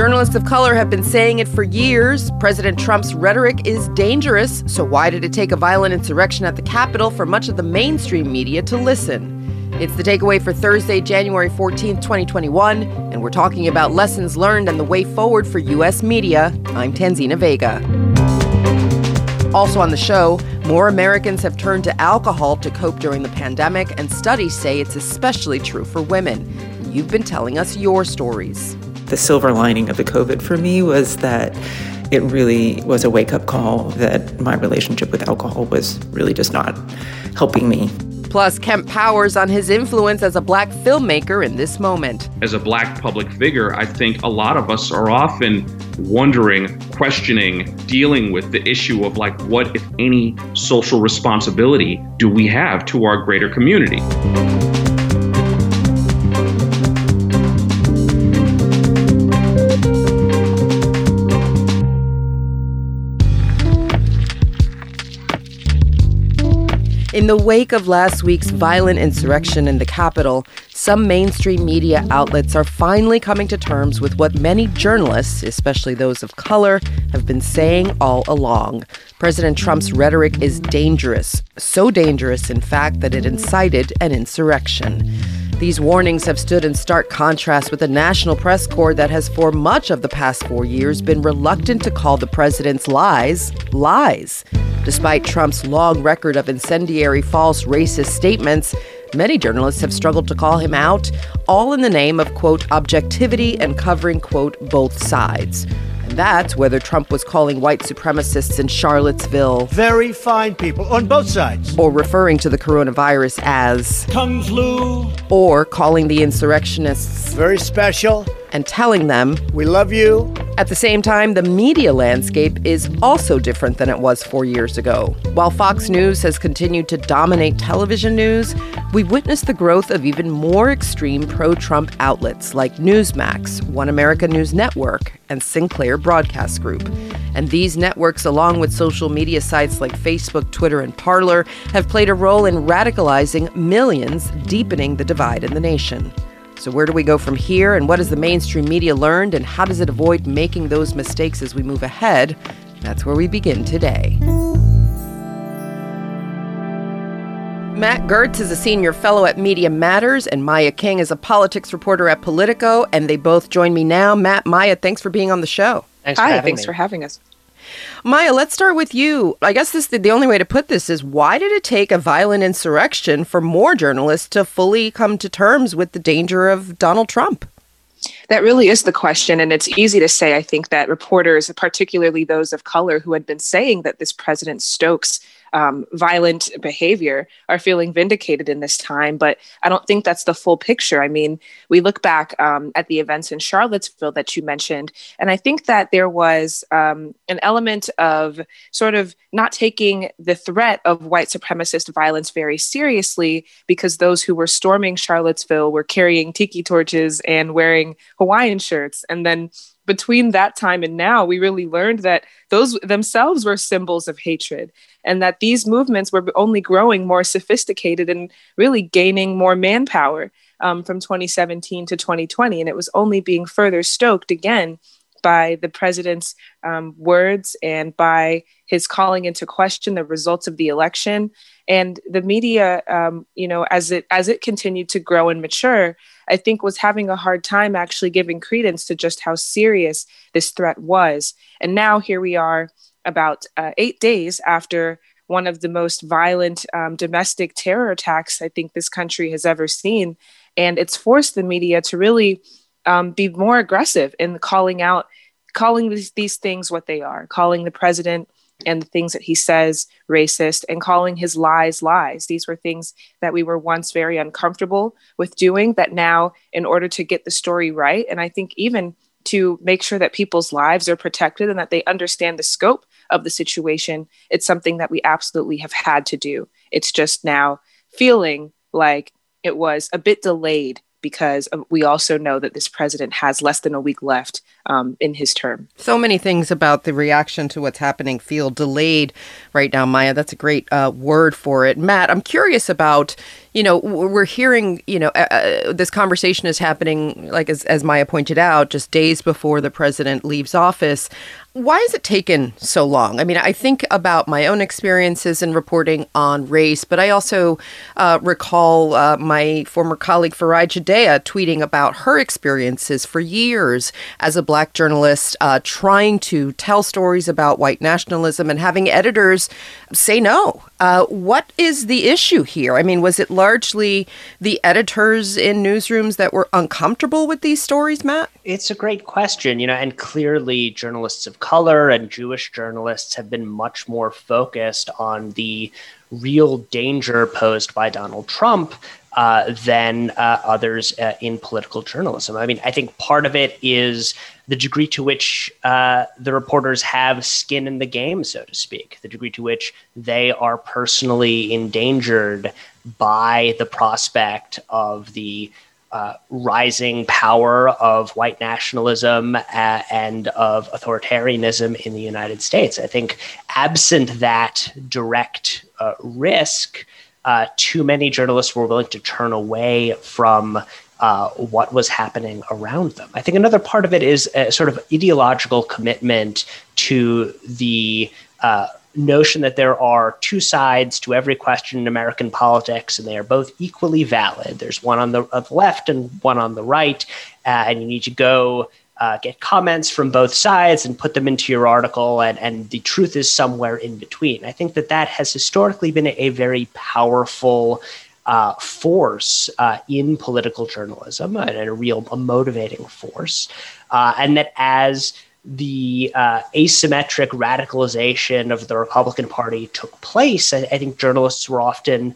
Journalists of color have been saying it for years. President Trump's rhetoric is dangerous, so why did it take a violent insurrection at the Capitol for much of the mainstream media to listen? It's the takeaway for Thursday, January 14th, 2021, and we're talking about lessons learned and the way forward for U.S. media. I'm Tanzina Vega. Also on the show, more Americans have turned to alcohol to cope during the pandemic, and studies say it's especially true for women. You've been telling us your stories. The silver lining of the COVID for me was that it really was a wake-up call that my relationship with alcohol was really just not helping me. Plus, Kemp Powers on his influence as a black filmmaker in this moment. As a black public figure, I think a lot of us are often wondering, questioning, dealing with the issue of what, if any, social responsibility do we have to our greater community? In the wake of last week's violent insurrection in the Capitol, some mainstream media outlets are finally coming to terms with what many journalists, especially those of color, have been saying all along. President Trump's rhetoric is dangerous. So dangerous, in fact, that it incited an insurrection. These warnings have stood in stark contrast with the National Press Corps that has for much of the past 4 years been reluctant to call the president's lies, lies. Despite Trump's long record of incendiary, false, racist statements, many journalists have struggled to call him out, all in the name of, quote, objectivity and covering, quote, both sides. And that's whether Trump was calling white supremacists in Charlottesville very fine people on both sides, or referring to the coronavirus as Kung Flu, or calling the insurrectionists very special and telling them, we love you. At the same time, the media landscape is also different than it was 4 years ago. While Fox News has continued to dominate television news, we've witnessed the growth of even more extreme pro-Trump outlets like Newsmax, One America News Network, and Sinclair Broadcast Group. And these networks, along with social media sites like Facebook, Twitter, and Parler, have played a role in radicalizing millions, deepening the divide in the nation. So where do we go from here, and what has the mainstream media learned, and how does it avoid making those mistakes as we move ahead? That's where we begin today. Matt Gertz is a senior fellow at Media Matters, and Maya King is a politics reporter at Politico, and they both join me now. Matt, Maya, thanks for being on the show. Thanks for having us. Maya, let's start with you. I guess the only way to put this is, why did it take a violent insurrection for more journalists to fully come to terms with the danger of Donald Trump? That really is the question. And it's easy to say, I think, that reporters, particularly those of color who had been saying that this president stokes violent behavior, are feeling vindicated in this time. But I don't think that's the full picture. I mean, we look back at the events in Charlottesville that you mentioned, and I think that there was an element of sort of not taking the threat of white supremacist violence very seriously, because those who were storming Charlottesville were carrying tiki torches and wearing Hawaiian shirts. And then between that time and now, we really learned that those themselves were symbols of hatred, and that these movements were only growing more sophisticated and really gaining more manpower from 2017 to 2020. And it was only being further stoked again by the president's words and by his calling into question the results of the election. And the media, as it continued to grow and mature, I think was having a hard time actually giving credence to just how serious this threat was. And now here we are, about 8 days after one of the most violent domestic terror attacks I think this country has ever seen. And it's forced the media to really be more aggressive in calling these things what they are, calling the president and the things that he says racist, and calling his lies lies. These were things that we were once very uncomfortable with doing, that now, in order to get the story right, and I think even to make sure that people's lives are protected and that they understand the scope of the situation, it's something that we absolutely have had to do. It's just now feeling like it was a bit delayed, because we also know that this president has less than a week left in his term. So many things about the reaction to what's happening feel delayed right now, Maya. That's a great word for it. Matt, I'm curious about we're hearing, this conversation is happening, like as Maya pointed out, just days before the president leaves office. Why has it taken so long? I mean, I think about my own experiences in reporting on race, but I also recall my former colleague Farai Judea tweeting about her experiences for years as a Black journalist trying to tell stories about white nationalism and having editors say no. What is the issue here? I mean, was it largely the editors in newsrooms that were uncomfortable with these stories, Matt? It's a great question, and clearly journalists of color and Jewish journalists have been much more focused on the real danger posed by Donald Trump than others in political journalism. I mean, I think part of it is the degree to which the reporters have skin in the game, so to speak, the degree to which they are personally endangered by the prospect of the rising power of white nationalism and of authoritarianism in the United States. I think absent that direct risk, too many journalists were willing to turn away from what was happening around them. I think another part of it is a sort of ideological commitment to the notion that there are two sides to every question in American politics, and they are both equally valid. There's one on the left and one on the right, and you need to go get comments from both sides and put them into your article, and the truth is somewhere in between. I think that has historically been a very powerful force in political journalism, and a motivating force, and that as the asymmetric radicalization of the Republican Party took place, I think journalists were often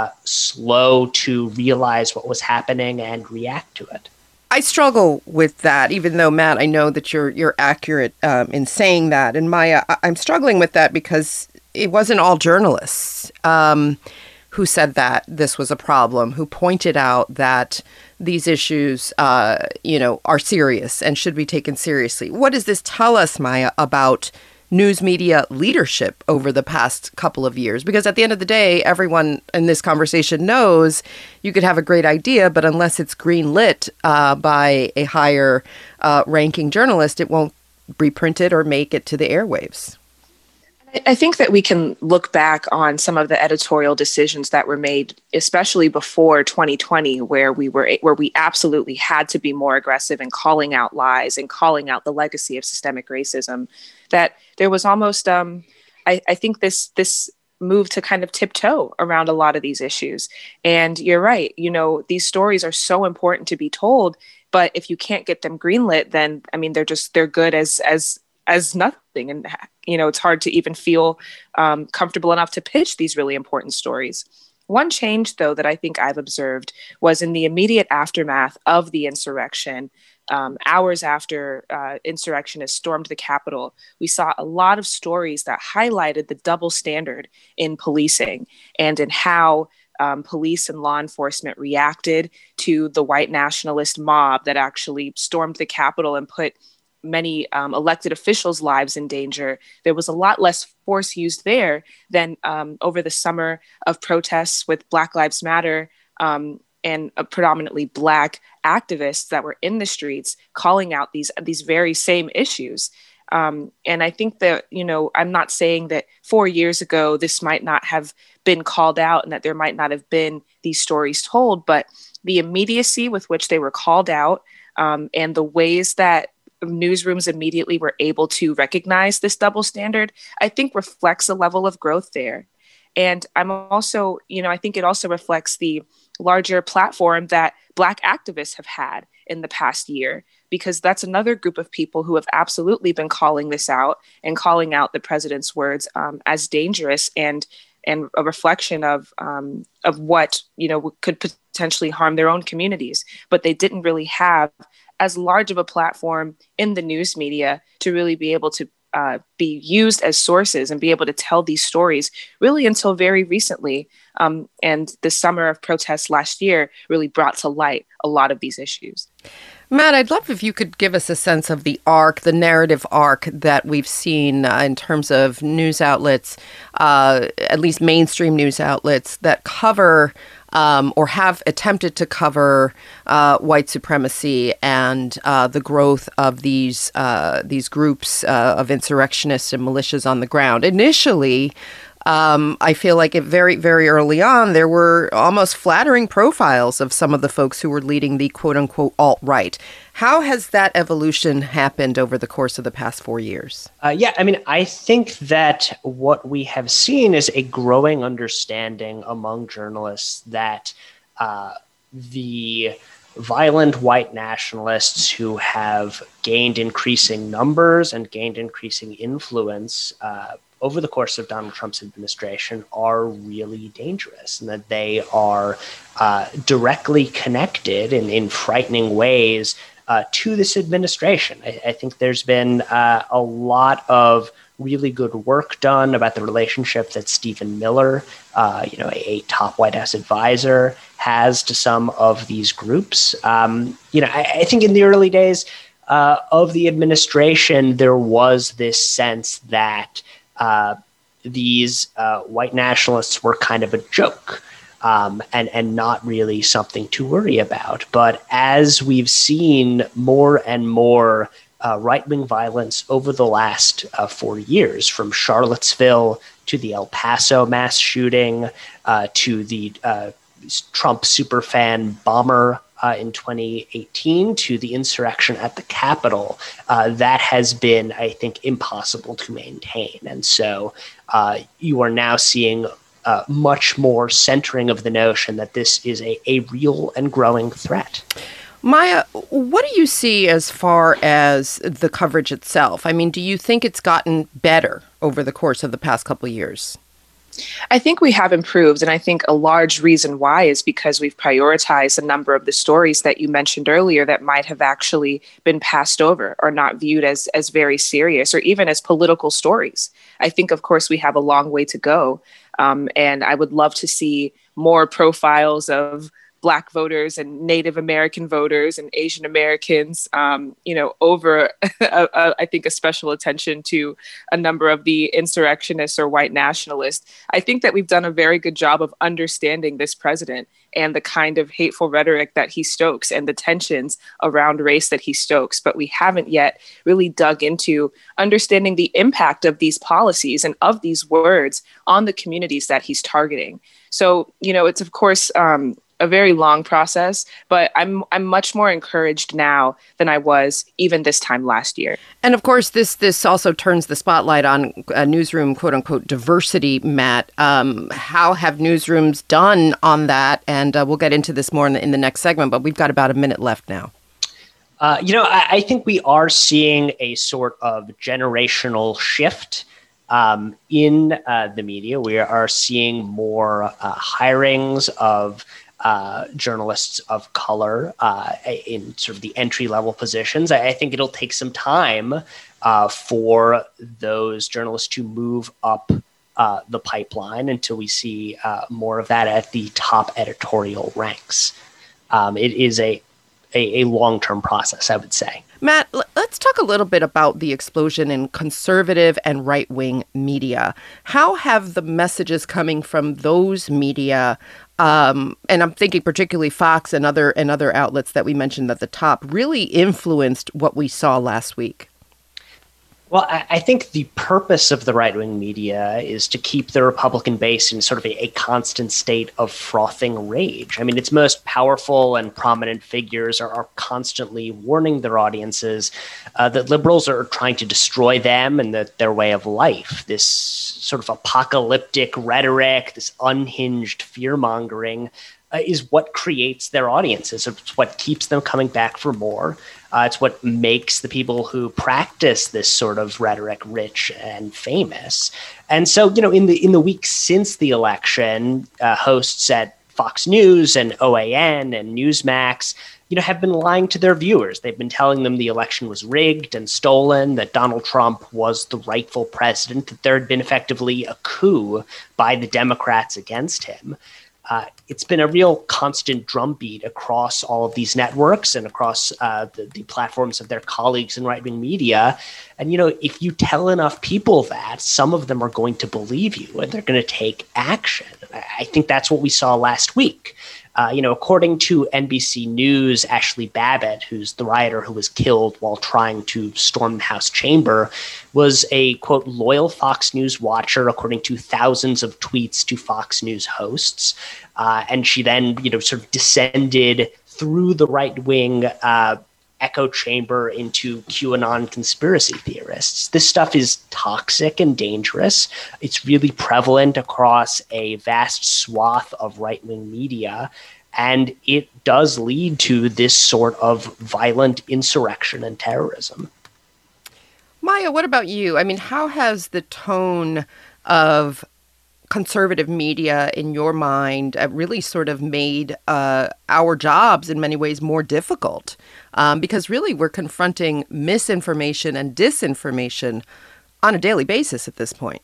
slow to realize what was happening and react to it. I struggle with that, even though, Matt, I know that you're accurate in saying that. And Maya, I'm struggling with that because it wasn't all journalists who said that this was a problem, who pointed out that these issues, are serious and should be taken seriously. What does this tell us, Maya, about news media leadership over the past couple of years? Because at the end of the day, everyone in this conversation knows you could have a great idea, but unless it's greenlit by a higher ranking journalist, it won't be printed or make it to the airwaves. I think that we can look back on some of the editorial decisions that were made, especially before 2020, where we absolutely had to be more aggressive in calling out lies and calling out the legacy of systemic racism. That there was almost, I think this move to kind of tiptoe around a lot of these issues. And you're right, these stories are so important to be told, but if you can't get them greenlit, then they're good as nothing. And, it's hard to even feel comfortable enough to pitch these really important stories. One change, though, that I think I've observed was in the immediate aftermath of the insurrection, hours after insurrectionists stormed the Capitol, we saw a lot of stories that highlighted the double standard in policing and in how police and law enforcement reacted to the white nationalist mob that actually stormed the Capitol and put many elected officials' lives in danger. There was a lot less force used there than over the summer of protests with Black Lives Matter and predominantly Black activists that were in the streets calling out these very same issues. And I think that, I'm not saying that 4 years ago this might not have been called out and that there might not have been these stories told, but the immediacy with which they were called out and the ways that newsrooms immediately were able to recognize this double standard, I think reflects a level of growth there. And I'm also, I think it also reflects the larger platform that Black activists have had in the past year, because that's another group of people who have absolutely been calling this out and calling out the president's words as dangerous and a reflection of what, could potentially harm their own communities. But they didn't really have as large of a platform in the news media to really be able to be used as sources and be able to tell these stories really until very recently. And the summer of protests last year really brought to light a lot of these issues. Matt, I'd love if you could give us a sense of the arc, the narrative arc that we've seen in terms of news outlets, at least mainstream news outlets that cover or have attempted to cover white supremacy and the growth of these groups of insurrectionists and militias on the ground. Initially, I feel like very, very early on, there were almost flattering profiles of some of the folks who were leading the quote-unquote alt-right. How has that evolution happened over the course of the past 4 years? I think that what we have seen is a growing understanding among journalists that the violent white nationalists who have gained increasing numbers and gained increasing influence over the course of Donald Trump's administration are really dangerous, and that they are directly connected in frightening ways to this administration. I think there's been a lot of really good work done about the relationship that Stephen Miller, a top White House advisor, has to some of these groups. I think in the early days of the administration, there was this sense that these white nationalists were kind of a joke and not really something to worry about. But as we've seen more and more right-wing violence over the last 4 years, from Charlottesville to the El Paso mass shooting to the Trump superfan bomber in 2018 to the insurrection at the Capitol, that has been, I think, impossible to maintain. And so you are now seeing much more centering of the notion that this is a real and growing threat. Maya, what do you see as far as the coverage itself? I mean, do you think it's gotten better over the course of the past couple of years? I think we have improved, and I think a large reason why is because we've prioritized a number of the stories that you mentioned earlier that might have actually been passed over or not viewed as very serious or even as political stories. I think, of course, we have a long way to go, and I would love to see more profiles of Black voters and Native American voters and Asian Americans, over, I think, a special attention to a number of the insurrectionists or white nationalists. I think that we've done a very good job of understanding this president and the kind of hateful rhetoric that he stokes and the tensions around race that he stokes. But we haven't yet really dug into understanding the impact of these policies and of these words on the communities that he's targeting. So, it's, of course, a very long process, but I'm much more encouraged now than I was even this time last year. And of course, this also turns the spotlight on newsroom, quote unquote, diversity, Matt. How have newsrooms done on that? And we'll get into this more in the next segment, but we've got about a minute left now. I think we are seeing a sort of generational shift in the media. We are seeing more hirings of journalists of color in sort of the entry-level positions. I think it'll take some time for those journalists to move up the pipeline until we see more of that at the top editorial ranks. It is a long-term process, I would say. Matt, let's talk a little bit about the explosion in conservative and right-wing media. How have the messages coming from those media, and I'm thinking particularly Fox and other outlets that we mentioned at the top, really influenced what we saw last week? Well, I think the purpose of the right-wing media is to keep the Republican base in sort of a constant state of frothing rage. I mean, its most powerful and prominent figures are constantly warning their audiences that liberals are trying to destroy them and their way of life. This sort of apocalyptic rhetoric, this unhinged fear-mongering is what creates their audiences. It's what keeps them coming back for more. It's what makes the people who practice this sort of rhetoric rich and famous. And so, in the weeks since the election, hosts at Fox News and OAN and Newsmax, have been lying to their viewers. They've been telling them the election was rigged and stolen, that Donald Trump was the rightful president, that there had been effectively a coup by the Democrats against him. it's been a real constant drumbeat across all of these networks and across the platforms of their colleagues in right-wing media. And, if you tell enough people that, some of them are going to believe you and they're going to take action. I think that's what we saw last week. According to NBC News, Ashley Babbitt, who's the rioter who was killed while trying to storm the House chamber, was a, quote, loyal Fox News watcher, according to thousands of tweets to Fox News hosts. And she then, sort of descended through the right-wing echo chamber into QAnon conspiracy theorists. This stuff is toxic and dangerous. It's really prevalent across a vast swath of right-wing media, and it does lead to this sort of violent insurrection and terrorism. Maya, what about you? I mean, how has the tone of conservative media, in your mind, really sort of made our jobs in many ways more difficult? Because really we're confronting misinformation and disinformation on a daily basis at this point.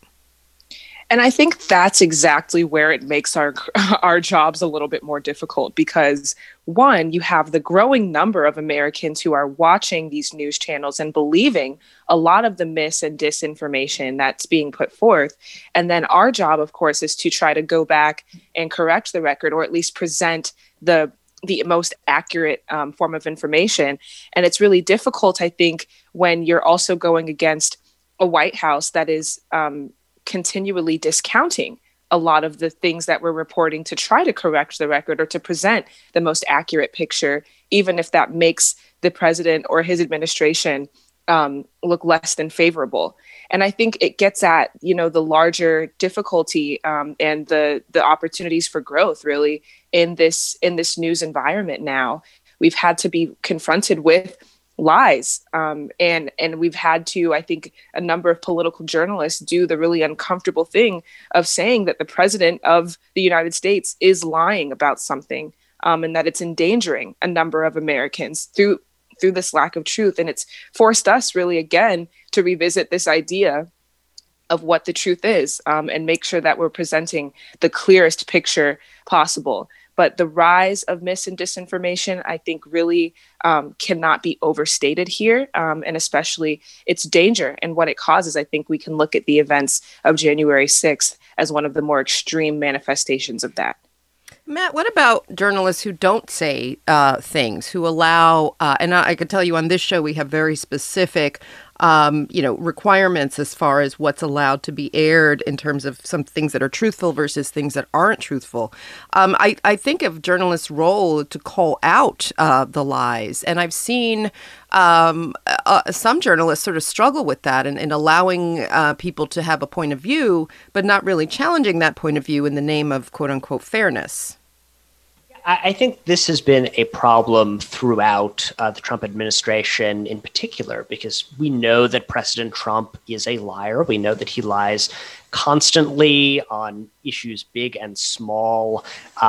And I think that's exactly where it makes our jobs a little bit more difficult because, one, you have the growing number of Americans who are watching these news channels and believing a lot of the mis and disinformation that's being put forth. And then our job, of course, is to try to go back and correct the record, or at least present the most accurate form of information. And it's really difficult, I think, when you're also going against a White House that is continually discounting a lot of the things that we're reporting to try to correct the record or to present the most accurate picture, even if that makes the president or his administration look less than favorable. And I think it gets at, the larger difficulty and the opportunities for growth really in this news environment now. We've had to be confronted with lies. And we've had to, I think, a number of political journalists do the really uncomfortable thing of saying that the president of the United States is lying about something and that it's endangering a number of Americans through this lack of truth. And it's forced us really, again, to revisit this idea of what the truth is and make sure that we're presenting the clearest picture possible. But the rise of mis and disinformation, I think, really cannot be overstated here, and especially its danger and what it causes. I think we can look at the events of January 6th as one of the more extreme manifestations of that. Matt, what about journalists who don't say things, who allow, and I could tell you on this show we have very specific requirements as far as what's allowed to be aired in terms of some things that are truthful versus things that aren't truthful. I think of journalists' role to call out the lies. And I've seen some journalists sort of struggle with that and allowing people to have a point of view, but not really challenging that point of view in the name of quote unquote fairness. I think this has been a problem throughout the Trump administration in particular, because we know that President Trump is a liar. We know that he lies constantly on issues big and small.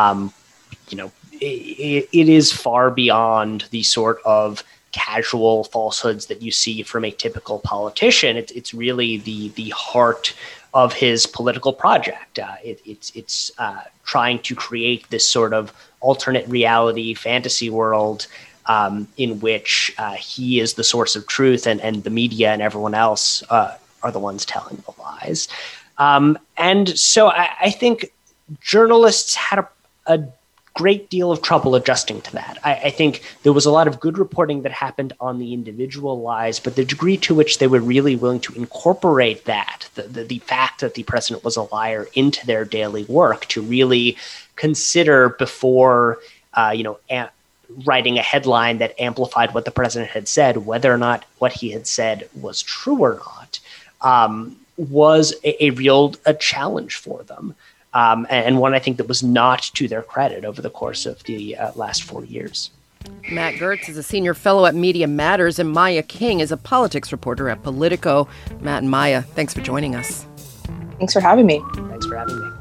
It is far beyond the sort of casual falsehoods that you see from a typical politician. It's really the heart of his political project. It's trying to create this sort of alternate reality fantasy world in which he is the source of truth and the media and everyone else are the ones telling the lies. And so I think journalists had a great deal of trouble adjusting to that. I think there was a lot of good reporting that happened on the individual lies, but the degree to which they were really willing to incorporate that, the fact that the president was a liar, into their daily work, to really consider before, writing a headline that amplified what the president had said, whether or not what he had said was true or not, was a real challenge for them. And one I think that was not to their credit over the course of the last 4 years. Matt Gertz is a senior fellow at Media Matters, and Maya King is a politics reporter at Politico. Matt and Maya, thanks for joining us. Thanks for having me. Thanks for having me.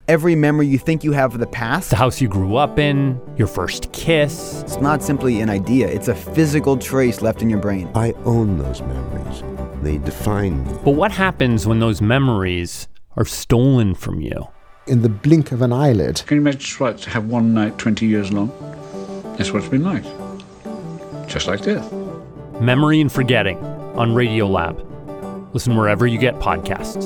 every memory you think you have of the past. The house you grew up in, your first kiss. It's not simply an idea, it's a physical trace left in your brain. I own those memories. They define me. But what happens when those memories are stolen from you? In the blink of an eyelid. Can you imagine what to have one night 20 years long? That's what it's been like. Just like death. Memory and Forgetting on Radiolab. Listen wherever you get podcasts.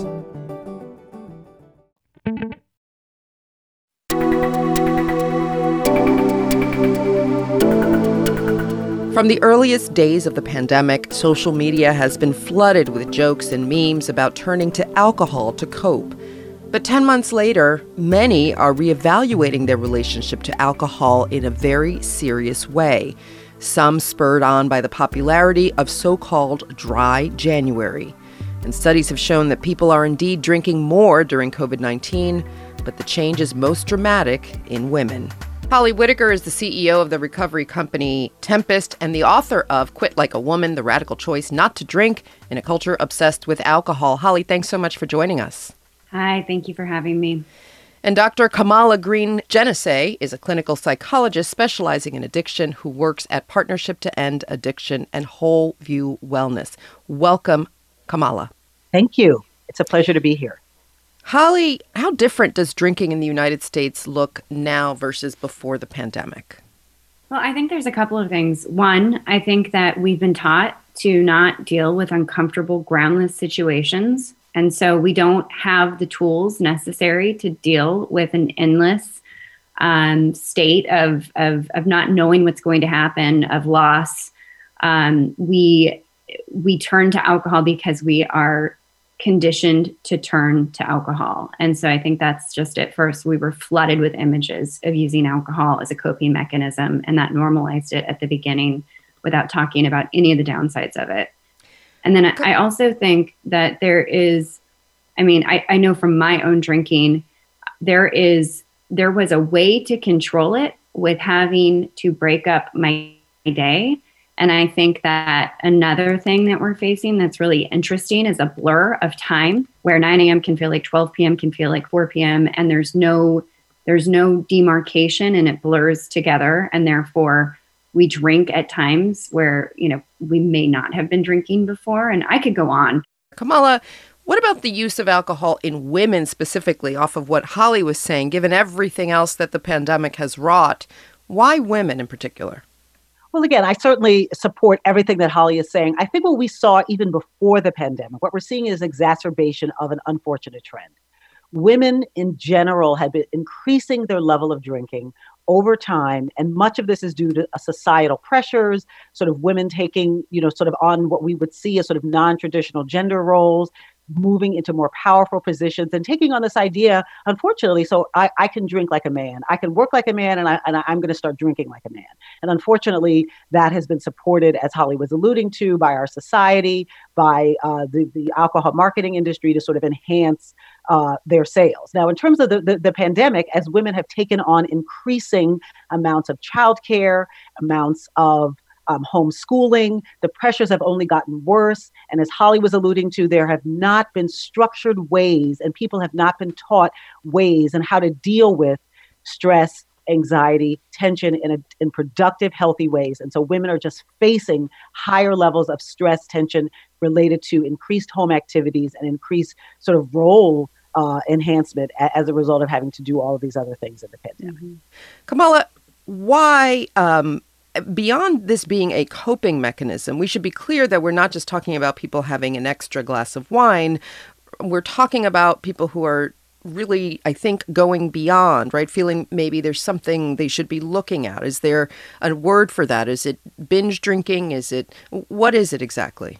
From the earliest days of the pandemic, social media has been flooded with jokes and memes about turning to alcohol to cope. But 10 months later, many are reevaluating their relationship to alcohol in a very serious way. Some spurred on by the popularity of so-called dry January. And studies have shown that people are indeed drinking more during COVID-19, but the change is most dramatic in women. Holly Whitaker is the CEO of the recovery company Tempest and the author of Quit Like a Woman, The Radical Choice Not to Drink in a Culture Obsessed with Alcohol. Holly, thanks so much for joining us. Hi, thank you for having me. And Dr. Kamala Green-Genesee is a clinical psychologist specializing in addiction who works at Partnership to End Addiction and Whole View Wellness. Welcome, Kamala. Thank you. It's a pleasure to be here. Holly, how different does drinking in the United States look now versus before the pandemic? Well, I think there's a couple of things. One, I think that we've been taught to not deal with uncomfortable, groundless situations. And so we don't have the tools necessary to deal with an endless state of not knowing what's going to happen, of loss. We turn to alcohol because we are conditioned to turn to alcohol. And so I think that's just it. First, we were flooded with images of using alcohol as a coping mechanism, and that normalized it at the beginning without talking about any of the downsides of it. And then I also think that there is, I know from my own drinking, there was a way to control it with having to break up my day. And I think that another thing that we're facing that's really interesting is a blur of time where 9 a.m. can feel like 12 p.m., can feel like 4 p.m. And there's no demarcation, and it blurs together. And therefore we drink at times where, we may not have been drinking before. And I could go on. Kamala, what about the use of alcohol in women specifically, off of what Holly was saying, given everything else that the pandemic has wrought? Why women in particular? Well, again, I certainly support everything that Holly is saying. I think what we saw even before the pandemic, what we're seeing is exacerbation of an unfortunate trend. Women in general have been increasing their level of drinking over time, and much of this is due to societal pressures, sort of women taking, sort of on what we would see as sort of non-traditional gender roles, moving into more powerful positions and taking on this idea, unfortunately, so I can drink like a man, I can work like a man, and I'm going to start drinking like a man. And unfortunately, that has been supported, as Holly was alluding to, by our society, by the alcohol marketing industry to sort of enhance their sales. Now, in terms of the pandemic, as women have taken on increasing amounts of childcare, amounts of homeschooling, the pressures have only gotten worse. And as Holly was alluding to, there have not been structured ways, and people have not been taught ways and how to deal with stress, anxiety, tension in productive, healthy ways. And so women are just facing higher levels of stress, tension related to increased home activities and increased sort of role enhancement as a result of having to do all of these other things in the pandemic. Mm-hmm. Kamala, why, beyond this being a coping mechanism, we should be clear that we're not just talking about people having an extra glass of wine. We're talking about people who are really, I think, going beyond, right? Feeling maybe there's something they should be looking at. Is there a word for that? Is it binge drinking? What is it exactly?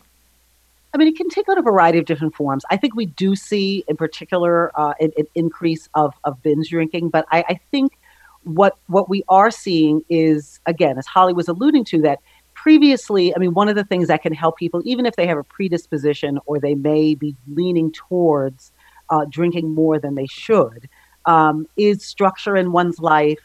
It can take on a variety of different forms. I think we do see, in particular, an increase of binge drinking. But I think what we are seeing is, again, as Holly was alluding to, that previously, one of the things that can help people, even if they have a predisposition or they may be leaning towards drinking more than they should, is structure in one's life,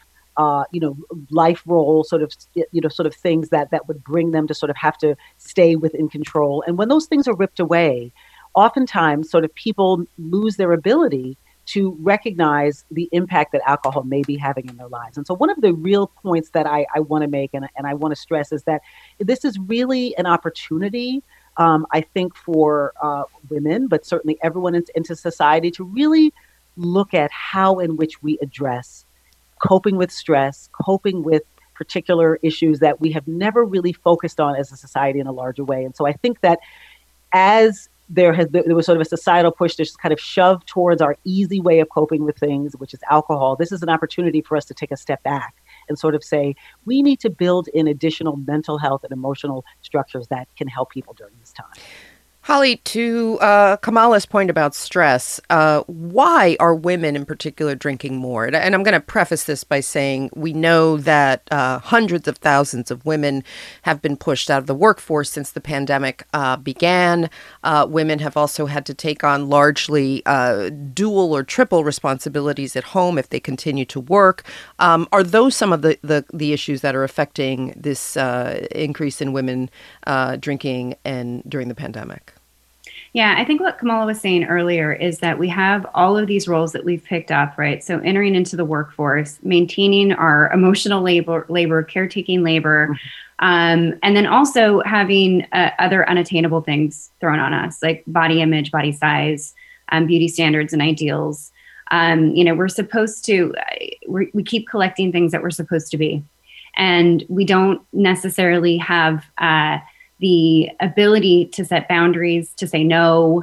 life role, sort of things that would bring them to sort of have to stay within control. And when those things are ripped away, oftentimes sort of people lose their ability to recognize the impact that alcohol may be having in their lives. And so one of the real points that I want to make and I want to stress is that this is really an opportunity, I think, for women, but certainly everyone into society to really look at how in which we address coping with stress, coping with particular issues that we have never really focused on as a society in a larger way. And so I think that as there was sort of a societal push to just kind of shove towards our easy way of coping with things, which is alcohol, this is an opportunity for us to take a step back and sort of say, we need to build in additional mental health and emotional structures that can help people during this time. Holly, to Kamala's point about stress, why are women in particular drinking more? And I'm going to preface this by saying we know that hundreds of thousands of women have been pushed out of the workforce since the pandemic began. Women have also had to take on largely dual or triple responsibilities at home if they continue to work. Are those some of the issues that are affecting this increase in women drinking and during the pandemic? Yeah, I think what Kamala was saying earlier is that we have all of these roles that we've picked up, right? So entering into the workforce, maintaining our emotional labor, caretaking labor, and then also having other unattainable things thrown on us, like body image, body size, beauty standards and ideals. We're supposed to, we keep collecting things that we're supposed to be. And we don't necessarily have the ability to set boundaries, to say no.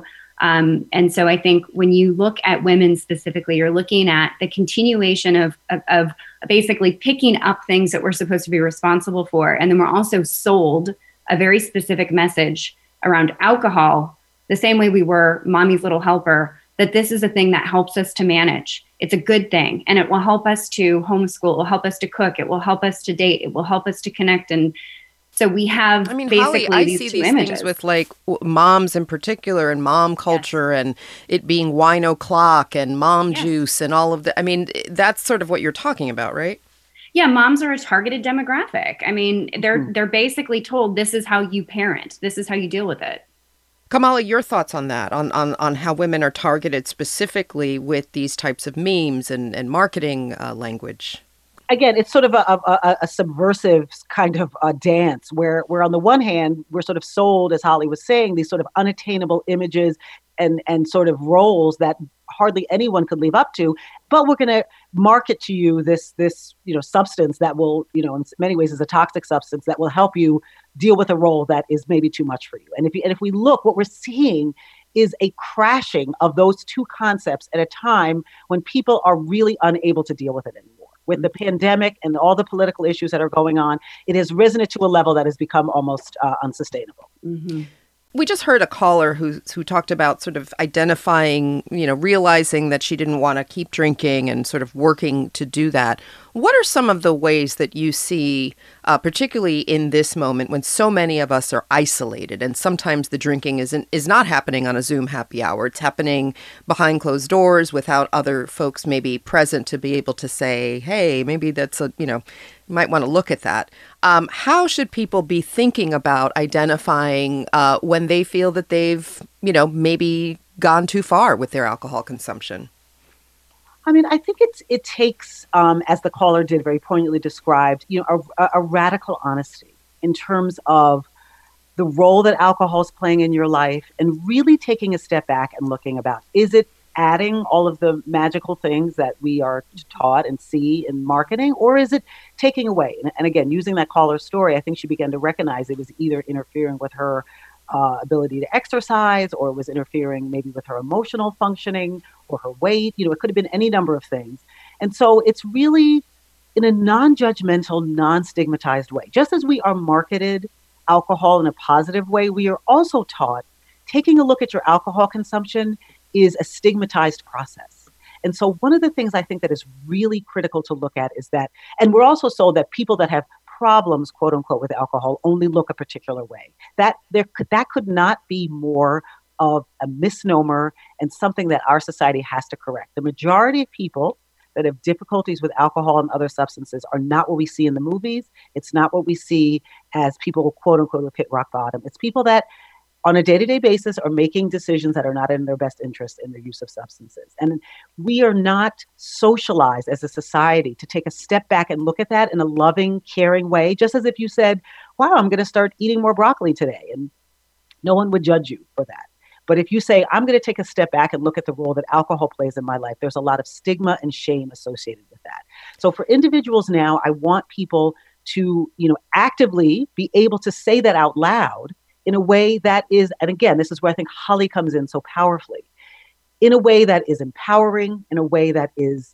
And so I think when you look at women specifically, you're looking at the continuation of basically picking up things that we're supposed to be responsible for. And then we're also sold a very specific message around alcohol, the same way we were mommy's little helper, that this is a thing that helps us to manage. It's a good thing. And it will help us to homeschool. It will help us to cook. It will help us to date. It will help us to connect. And so we have, basically, Holly, I these see two these images. things with like moms in particular and mom culture and it being wine o'clock and mom juice and all of that. I mean, that's sort of what you're talking about, right? Yeah, moms are a targeted demographic. I mean, they're basically told this is how you parent. This is how you deal with it. Kamala, your thoughts on that, on how women are targeted specifically with these types of memes and marketing language? Again, it's sort of a subversive kind of dance where on the one hand, we're sort of sold, as Holly was saying, these sort of unattainable images and sort of roles that hardly anyone could live up to. But we're going to market to you this substance that will, in many ways is a toxic substance that will help you deal with a role that is maybe too much for you. And if we look, what we're seeing is a crashing of those two concepts at a time when people are really unable to deal with it anymore. With the pandemic and all the political issues that are going on, it has risen to a level that has become almost unsustainable. Mm-hmm. We just heard a caller who talked about sort of identifying, realizing that she didn't want to keep drinking and sort of working to do that. What are some of the ways that you see, particularly in this moment when so many of us are isolated and sometimes the drinking is not happening on a Zoom happy hour. It's happening behind closed doors without other folks maybe present to be able to say, hey, maybe that's you might want to look at that. How should people be thinking about identifying when they feel that they've, maybe gone too far with their alcohol consumption? I mean, I think it takes, as the caller did very poignantly described, a radical honesty in terms of the role that alcohol is playing in your life and really taking a step back and looking about, is it adding all of the magical things that we are taught and see in marketing, or is it taking away? And again, using that caller's story, I think she began to recognize it was either interfering with her ability to exercise, or it was interfering maybe with her emotional functioning or her weight. It could have been any number of things. And so it's really in a non-judgmental, non-stigmatized way. Just as we are marketed alcohol in a positive way, we are also taught taking a look at your alcohol consumption is a stigmatized process. And so one of the things I think that is really critical to look at is that, and we're also sold that people that have problems, quote unquote, with alcohol only look a particular way. That could not be more of a misnomer and something that our society has to correct. The majority of people that have difficulties with alcohol and other substances are not what we see in the movies. It's not what we see as people, quote unquote, who hit rock bottom. It's people that on a day-to-day basis are making decisions that are not in their best interest in their use of substances. And we are not socialized as a society to take a step back and look at that in a loving, caring way, just as if you said, wow, I'm going to start eating more broccoli today. And no one would judge you for that. But if you say, I'm going to take a step back and look at the role that alcohol plays in my life, there's a lot of stigma and shame associated with that. So for individuals now, I want people to, actively be able to say that out loud in a way that is, and again, this is where I think Holly comes in so powerfully, in a way that is empowering, in a way that is,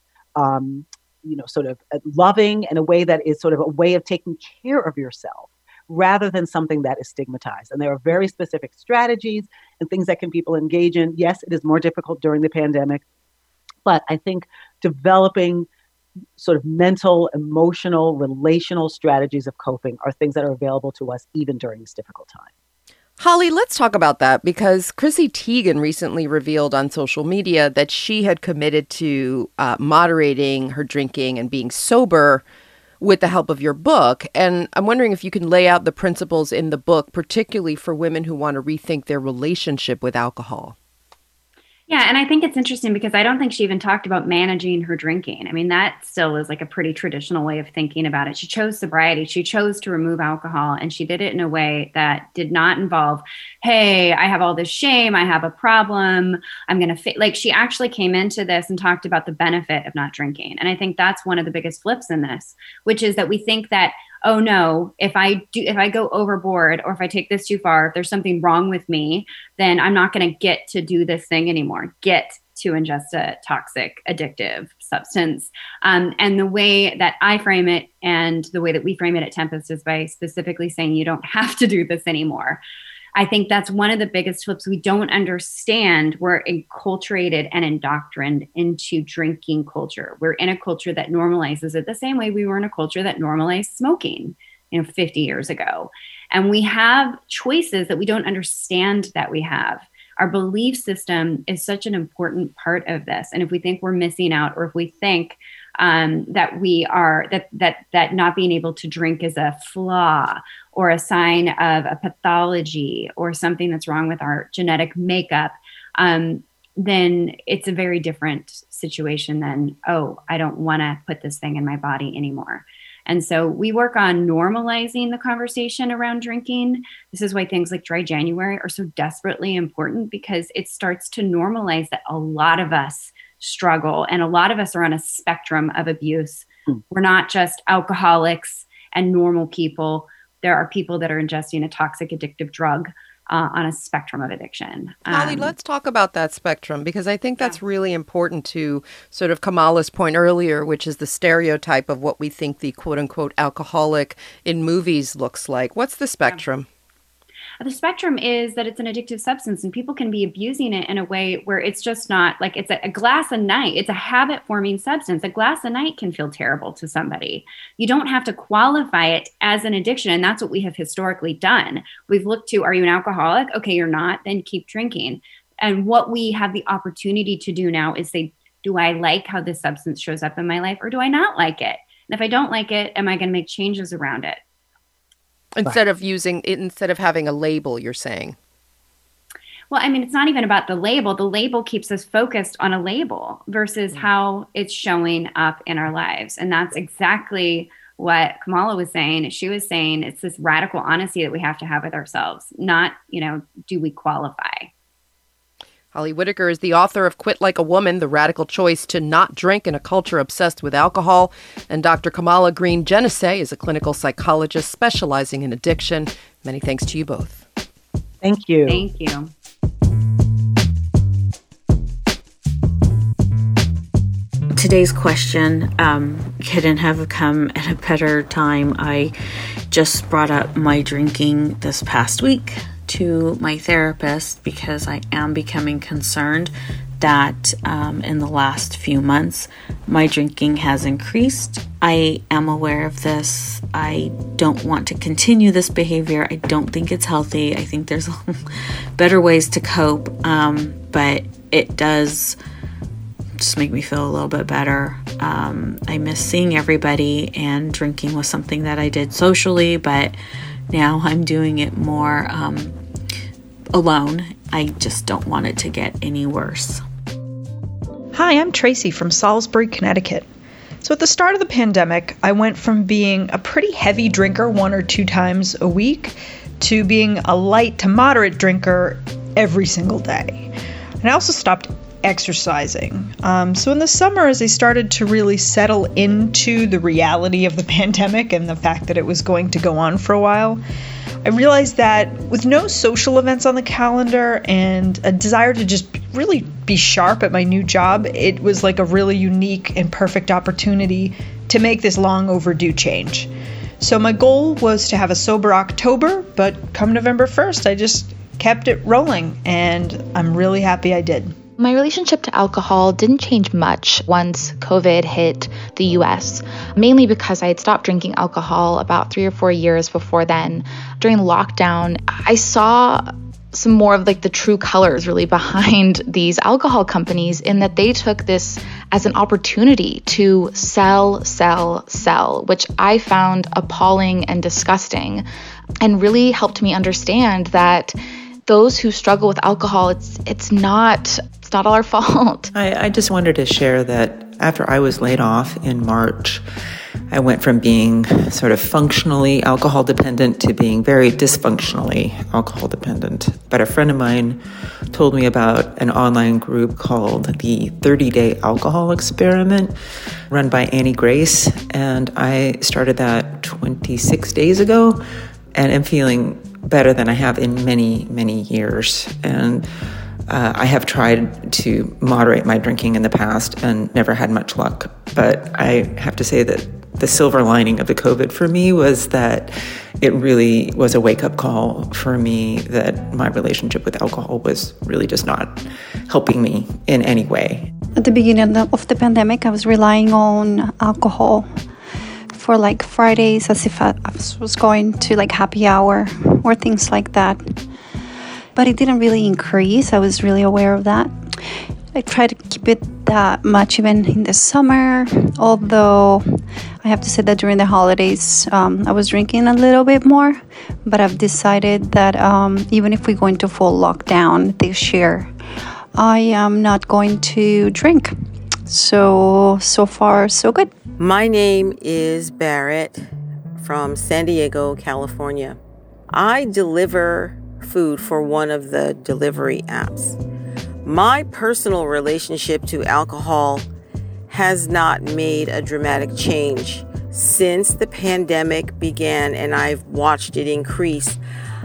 sort of loving, in a way that is sort of a way of taking care of yourself, rather than something that is stigmatized. And there are very specific strategies and things that people engage in. Yes, it is more difficult during the pandemic, but I think developing sort of mental, emotional, relational strategies of coping are things that are available to us even during this difficult time. Holly, let's talk about that, because Chrissy Teigen recently revealed on social media that she had committed to moderating her drinking and being sober with the help of your book. And I'm wondering if you can lay out the principles in the book, particularly for women who want to rethink their relationship with alcohol. Yeah, and I think it's interesting because I don't think she even talked about managing her drinking. I mean, that still is like a pretty traditional way of thinking about it. She chose sobriety. She chose to remove alcohol, and she did it in a way that did not involve, hey, I have all this shame. I have a problem. I'm going to like, she actually came into this and talked about the benefit of not drinking. And I think that's one of the biggest flips in this, which is that we think that, oh no, if I go overboard, or if I take this too far, if there's something wrong with me, then I'm not going to get to do this thing anymore, get to ingest a toxic, addictive substance. And the way that I frame it, and the way that we frame it at Tempest, is by specifically saying you don't have to do this anymore. I think that's one of the biggest flips. We don't understand. We're enculturated and indoctrined into drinking culture. We're in a culture that normalizes it the same way we were in a culture that normalized smoking, 50 years ago. And we have choices that we don't understand that we have. Our belief system is such an important part of this. And if we think we're missing out, or if we think that we are, that not being able to drink is a flaw or a sign of a pathology or something that's wrong with our genetic makeup, then it's a very different situation than, oh, I don't want to put this thing in my body anymore. And so we work on normalizing the conversation around drinking. This is why things like Dry January are so desperately important, because it starts to normalize that a lot of us struggle, and a lot of us are on a spectrum of abuse. We're not just alcoholics and normal people. There are people that are ingesting a toxic, addictive drug on a spectrum of addiction. Holly, let's talk about that spectrum, because I think that's really important to sort of Kamala's point earlier, which is the stereotype of what we think the quote unquote alcoholic in movies looks like. What's the spectrum? The spectrum is that it's an addictive substance, and people can be abusing it in a way where it's just not like it's a glass a night. It's a habit forming substance. A glass a night can feel terrible to somebody. You don't have to qualify it as an addiction. And that's what we have historically done. We've looked to, are you an alcoholic? Okay, you're not, then keep drinking. And what we have the opportunity to do now is say, do I like how this substance shows up in my life, or do I not like it? And if I don't like it, am I going to make changes around it? Instead of having a label, you're saying? Well, I mean, it's not even about the label. The label keeps us focused on a label versus how it's showing up in our lives. And that's exactly what Kamala was saying. She was saying it's this radical honesty that we have to have with ourselves, not, do we qualify? Holly Whitaker is the author of Quit Like a Woman, The Radical Choice to Not Drink in a Culture Obsessed with Alcohol. And Dr. Kamala Green-Genesee is a clinical psychologist specializing in addiction. Many thanks to you both. Thank you. Thank you. Today's question couldn't have come at a better time. I just brought up my drinking this past week to my therapist because I am becoming concerned that in the last few months my drinking has increased. I am aware of this. I don't want to continue this behavior. I don't think it's healthy. I think there's better ways to cope, but it does just make me feel a little bit better. I miss seeing everybody, and drinking was something that I did socially, but now I'm doing it more alone. I just don't want it to get any worse. Hi, I'm Tracy from Salisbury, Connecticut. So at the start of the pandemic, I went from being a pretty heavy drinker 1 or 2 times a week to being a light to moderate drinker every single day. And I also stopped exercising. So in the summer, as I started to really settle into the reality of the pandemic and the fact that it was going to go on for a while, I realized that with no social events on the calendar and a desire to just really be sharp at my new job, it was like a really unique and perfect opportunity to make this long overdue change. So my goal was to have a sober October, but come November 1st, I just kept it rolling, and I'm really happy I did. My relationship to alcohol didn't change much once COVID hit the US, mainly because I had stopped drinking alcohol about 3 or 4 years before then. During lockdown, I saw some more of like the true colors really behind these alcohol companies, in that they took this as an opportunity to sell, which I found appalling and disgusting, and really helped me understand that those who struggle with alcohol, it's not all our fault. I just wanted to share that after I was laid off in March, I went from being sort of functionally alcohol dependent to being very dysfunctionally alcohol dependent. But a friend of mine told me about an online group called the 30-Day Alcohol Experiment, run by Annie Grace. And I started that 26 days ago and am feeling better than I have in many, many years. And I have tried to moderate my drinking in the past and never had much luck. But I have to say that the silver lining of the COVID for me was that it really was a wake-up call for me that my relationship with alcohol was really just not helping me in any way. At the beginning of the pandemic, I was relying on alcohol for like Fridays, as if I was going to like happy hour or things like that. But it didn't really increase. I was really aware of that. I try to keep it that much even in the summer, although I have to say that during the holidays I was drinking a little bit more, but I've decided that even if we go into full lockdown this year, I am not going to drink. So far, so good. My name is Barrett from San Diego, California. I deliver food for one of the delivery apps. My personal relationship to alcohol has not made a dramatic change since the pandemic began, and I've watched it increase.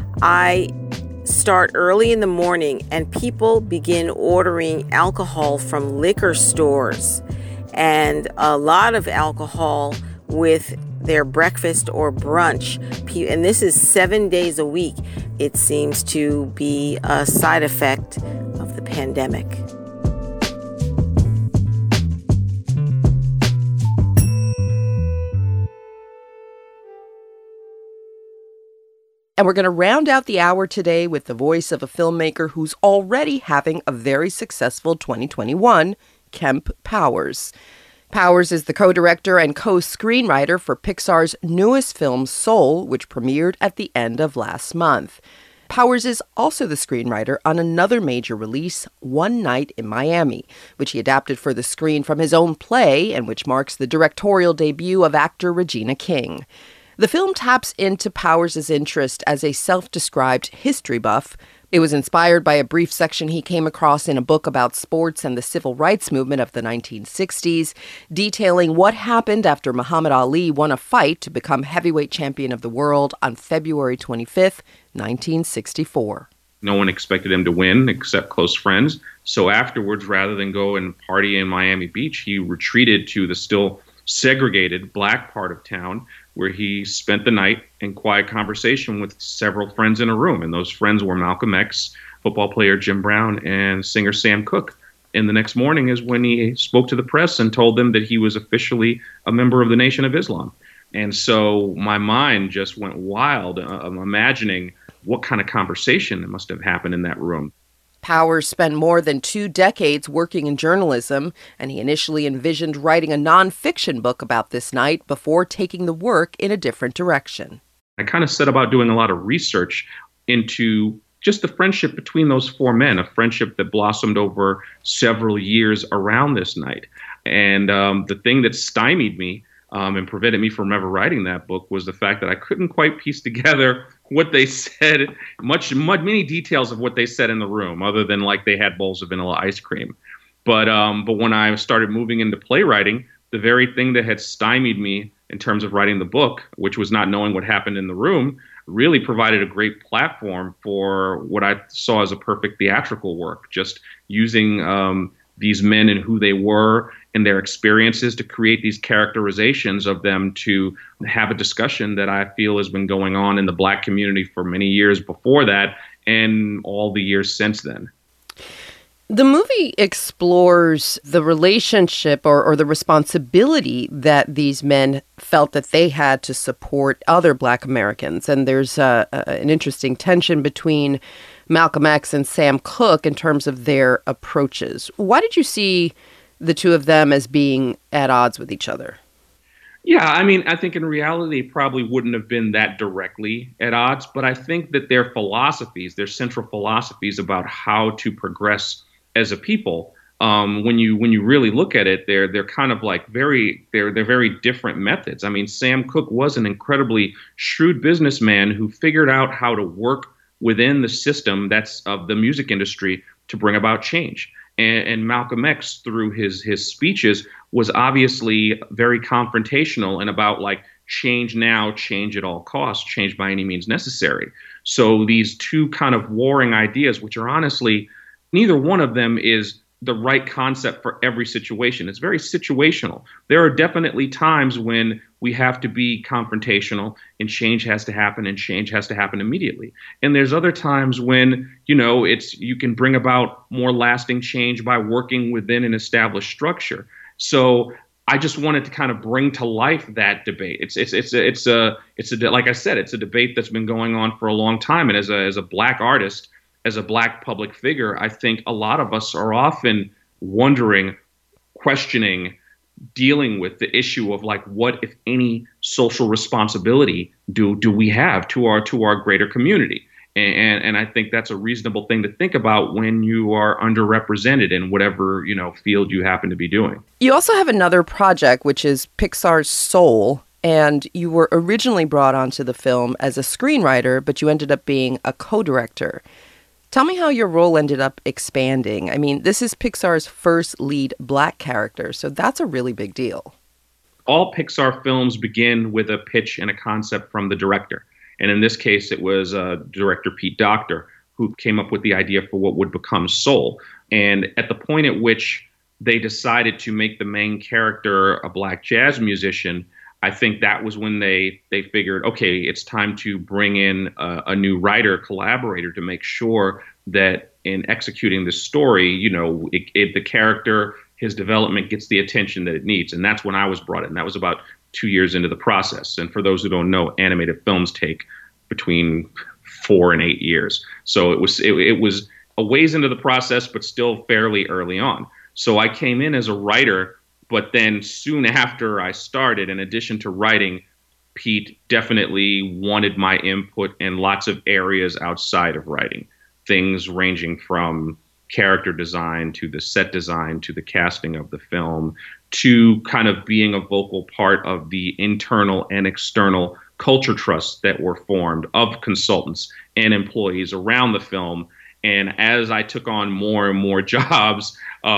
I start early in the morning and people begin ordering alcohol from liquor stores and a lot of alcohol with their breakfast or brunch. And this is 7 days a week. It seems to be a side effect of the pandemic. And we're going to round out the hour today with the voice of a filmmaker who's already having a very successful 2021, Kemp Powers. Powers is the co-director and co-screenwriter for Pixar's newest film, Soul, which premiered at the end of last month. Powers is also the screenwriter on another major release, One Night in Miami, which he adapted for the screen from his own play and which marks the directorial debut of actor Regina King. The film taps into Powers' interest as a self-described history buff. It was inspired by a brief section he came across in a book about sports and the civil rights movement of the 1960s, detailing what happened after Muhammad Ali won a fight to become heavyweight champion of the world on February 25th, 1964. No one expected him to win except close friends. So afterwards, rather than go and party in Miami Beach, he retreated to the still segregated black part of town, where he spent the night in quiet conversation with several friends in a room. And those friends were Malcolm X, football player Jim Brown, and singer Sam Cooke. And the next morning is when he spoke to the press and told them that he was officially a member of the Nation of Islam. And so my mind just went wild, imagining what kind of conversation must have happened in that room. Powers spent more than 2 decades working in journalism, and he initially envisioned writing a nonfiction book about this night before taking the work in a different direction. I kind of set about doing a lot of research into just the friendship between those four men, a friendship that blossomed over several years around this night. And the thing that stymied me and prevented me from ever writing that book was the fact that I couldn't quite piece together what they said, many details of what they said in the room, other than like they had bowls of vanilla ice cream. But when I started moving into playwriting, the very thing that had stymied me in terms of writing the book, which was not knowing what happened in the room, really provided a great platform for what I saw as a perfect theatrical work, just using these men and who they were and their experiences to create these characterizations of them, to have a discussion that I feel has been going on in the Black community for many years before that and all the years since then. The movie explores the relationship or the responsibility that these men felt that they had to support other Black Americans. And there's an interesting tension between Malcolm X and Sam Cooke in terms of their approaches. Why did you see the two of them as being at odds with each other? Yeah, I mean, I think in reality, it probably wouldn't have been that directly at odds, but I think that their philosophies, their central philosophies about how to progress as a people, when you really look at it, they're kind of like they're very different methods. I mean, Sam Cooke was an incredibly shrewd businessman who figured out how to work within the system that's of the music industry to bring about change. And Malcolm X, through his speeches, was obviously very confrontational and about like change now, change at all costs, change by any means necessary. So these two kind of warring ideas, which are honestly, neither one of them is the right concept for every situation. It's very situational. There are definitely times when we have to be confrontational and change has to happen, and change has to happen immediately. And there's other times when, you can bring about more lasting change by working within an established structure. So I just wanted to kind of bring to life that debate. It's like I said, it's a debate that's been going on for a long time. And as a Black artist, as a Black public figure, I think a lot of us are often wondering, questioning, dealing with the issue of like, what, if any, social responsibility do we have to our greater community? And I think that's a reasonable thing to think about when you are underrepresented in whatever, field you happen to be doing. You also have another project, which is Pixar's Soul. And you were originally brought onto the film as a screenwriter, but you ended up being a co-director. Tell me how your role ended up expanding. I mean, this is Pixar's first lead Black character, so that's a really big deal. All Pixar films begin with a pitch and a concept from the director. And in this case, it was director Pete Docter who came up with the idea for what would become Soul. And at the point at which they decided to make the main character a Black jazz musician, I think that was when they figured, okay, it's time to bring in a new writer collaborator to make sure that in executing this story, the character, his development gets the attention that it needs. And that's when I was brought in. That was about 2 years into the process. And for those who don't know, animated films take between 4 and 8 years. So it was a ways into the process, but still fairly early on. So I came in as a writer. But then soon after I started, in addition to writing, Pete definitely wanted my input in lots of areas outside of writing. Things ranging from character design to the set design to the casting of the film to kind of being a vocal part of the internal and external culture trusts that were formed of consultants and employees around the film. And as I took on more and more jobs,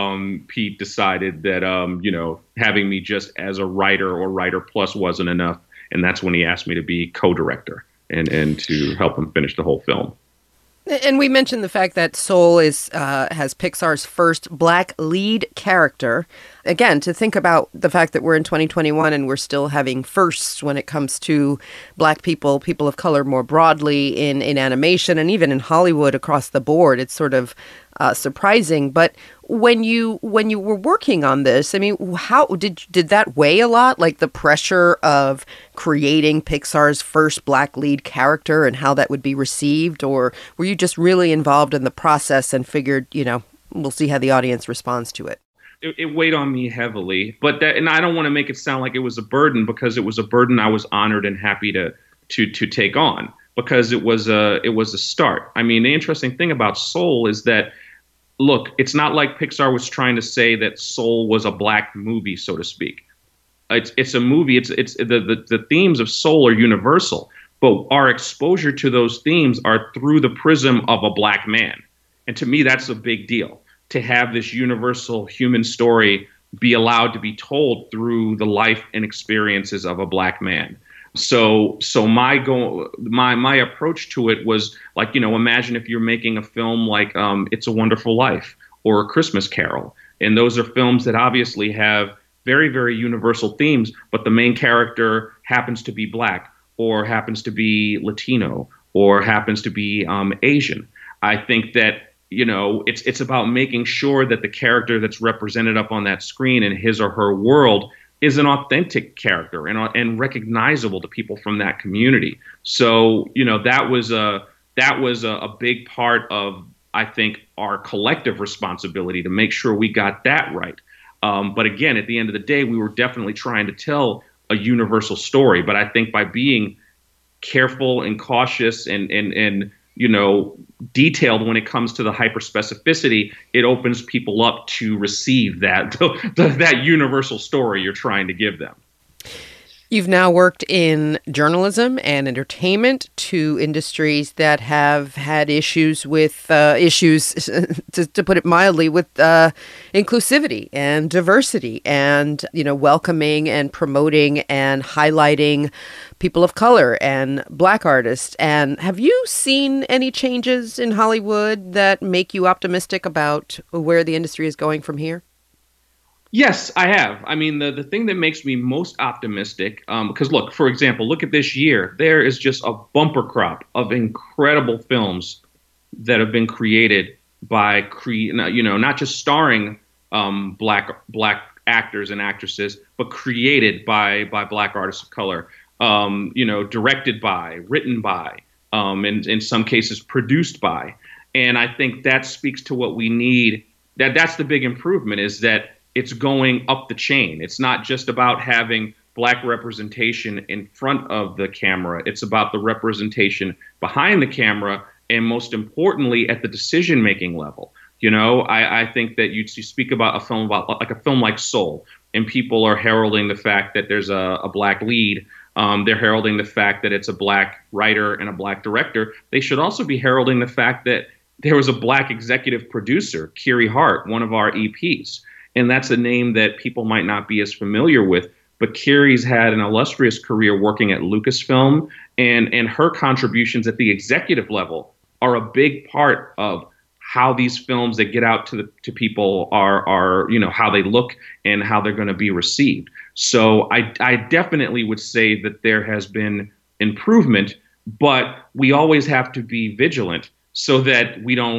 Pete decided that, having me just as a writer or writer plus wasn't enough. And that's when he asked me to be co-director and to help him finish the whole film. And we mentioned the fact that Soul has Pixar's first Black lead character. Again, to think about the fact that we're in 2021 and we're still having firsts when it comes to Black people of color more broadly in animation and even in Hollywood across the board, it's sort of surprising. But when you were working on this, I mean, how did that weigh a lot? Like the pressure of creating Pixar's first Black lead character and how that would be received? Or were you just really involved in the process and figured, we'll see how the audience responds to it? It weighed on me heavily, and I don't want to make it sound like it was a burden, because it was a burden I was honored and happy to take on. because it was a start. I mean, the interesting thing about Soul is that, look, it's not like Pixar was trying to say that Soul was a black movie, so to speak. It's a movie. It's the themes of Soul are universal, but our exposure to those themes are through the prism of a black man. And to me, that's a big deal, to have this universal human story be allowed to be told through the life and experiences of a black man. So my approach to it was like, imagine if you're making a film like It's a Wonderful Life or A Christmas Carol. And those are films that obviously have very, very universal themes, but the main character happens to be black or happens to be Latino or happens to be Asian. I think that, it's about making sure that the character that's represented up on that screen in his or her world is an authentic character and recognizable to people from that community. So, that was a big part of, I think, our collective responsibility to make sure we got that right. But again, at the end of the day, we were definitely trying to tell a universal story. But I think by being careful and cautious and detailed when it comes to the hyperspecificity, it opens people up to receive that that universal story you're trying to give them. You've now worked in journalism and entertainment, two industries that have had issues with to put it mildly, with inclusivity and diversity and, welcoming and promoting and highlighting people of color and black artists. And have you seen any changes in Hollywood that make you optimistic about where the industry is going from here? Yes, I have. I mean, the thing that makes me most optimistic, because look, for example, look at this year. There is just a bumper crop of incredible films that have been created by, not just starring black actors and actresses, but created by black artists of color. Directed by, written by, and in some cases produced by. And I think that speaks to what we need. That's the big improvement, is that it's going up the chain. It's not just about having black representation in front of the camera. It's about the representation behind the camera, and most importantly, at the decision-making level. I think that you speak about a film like Soul, and people are heralding the fact that there's a black lead. They're heralding the fact that it's a black writer and a black director. They should also be heralding the fact that there was a black executive producer, Kiri Hart, one of our EPs. And that's a name that people might not be as familiar with. But Kiri's had an illustrious career working at Lucasfilm, and her contributions at the executive level are a big part of how these films that get out to people are how they look and how they're going to be received. So I definitely would say that there has been improvement, but we always have to be vigilant so that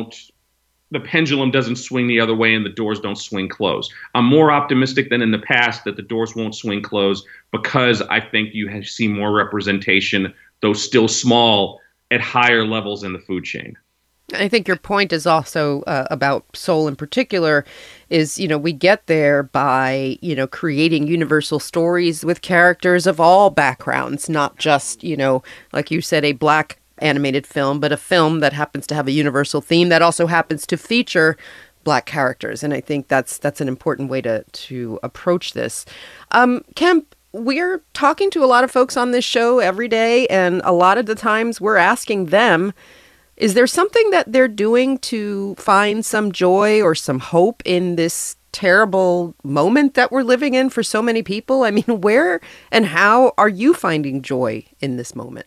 the pendulum doesn't swing the other way and the doors don't swing closed. I'm more optimistic than in the past that the doors won't swing closed, because I think you see more representation, though still small, at higher levels in the food chain. I think your point is also about Soul in particular is, we get there by, creating universal stories with characters of all backgrounds, not just, like you said, a black animated film, but a film that happens to have a universal theme that also happens to feature black characters. And I think that's an important way to approach this. Kemp, we're talking to a lot of folks on this show every day, and a lot of the times we're asking them, is there something that they're doing to find some joy or some hope in this terrible moment that we're living in for so many people? I mean, where and how are you finding joy in this moment?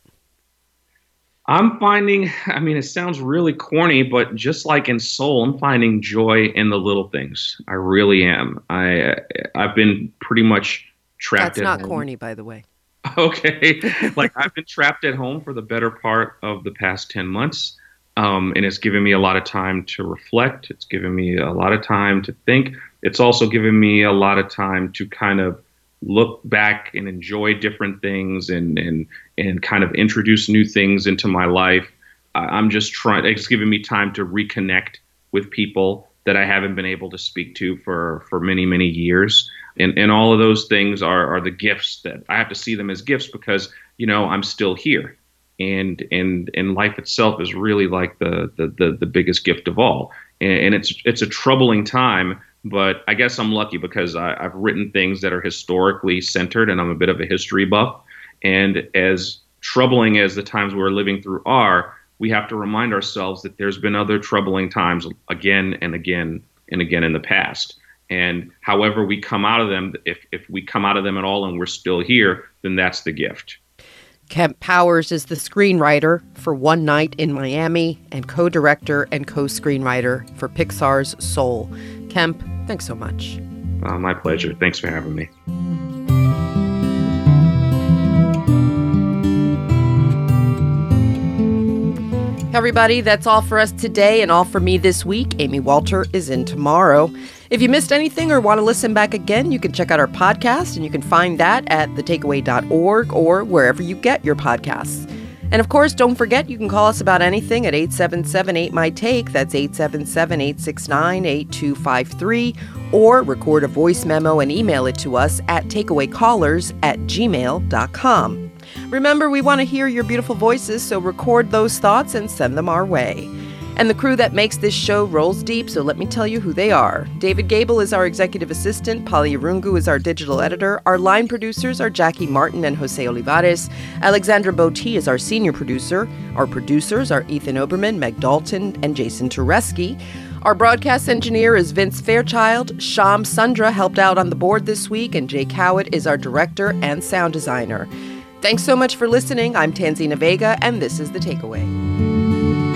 I'm finding, it sounds really corny, but just like in Soul, I'm finding joy in the little things. I really am. I've been pretty much trapped at home. That's not corny, by the way. Okay. I've been trapped at home for the better part of the past 10 months. And it's given me a lot of time to reflect. It's given me a lot of time to think. It's also given me a lot of time to kind of look back and enjoy different things and kind of introduce new things into my life. It's given me time to reconnect with people that I haven't been able to speak to for many, many years. And all of those things are the gifts that I have to see them as gifts, because, I'm still here. and life itself is really like the biggest gift of all. And it's a troubling time, but I guess I'm lucky because I've written things that are historically centered, and I'm a bit of a history buff. And as troubling as the times we're living through are, we have to remind ourselves that there's been other troubling times again and again and again in the past. And however we come out of them, if we come out of them at all and we're still here, then that's the gift. Kemp Powers is the screenwriter for One Night in Miami and co-director and co-screenwriter for Pixar's Soul. Kemp, thanks so much. My pleasure. Thanks for having me. Everybody, that's all for us today and all for me this week. Amy Walter is in tomorrow. If you missed anything or want to listen back again, you can check out our podcast, and you can find that at thetakeaway.org or wherever you get your podcasts. And of course, don't forget, you can call us about anything at 877-8MY-TAKE. That's 877-869-8253. Or record a voice memo and email it to us at takeawaycallers@gmail.com. Remember, we want to hear your beautiful voices, so record those thoughts and send them our way. And the crew that makes this show rolls deep, so let me tell you who they are. David Gable is our executive assistant. Polly Arungu is our digital editor. Our line producers are Jackie Martin and Jose Olivares. Alexandra Botti is our senior producer. Our producers are Ethan Oberman, Meg Dalton, and Jason Tereski. Our broadcast engineer is Vince Fairchild. Sham Sundra helped out on the board this week, and Jay Cowett is our director and sound designer. Thanks so much for listening. I'm Tanzina Vega, and this is The Takeaway.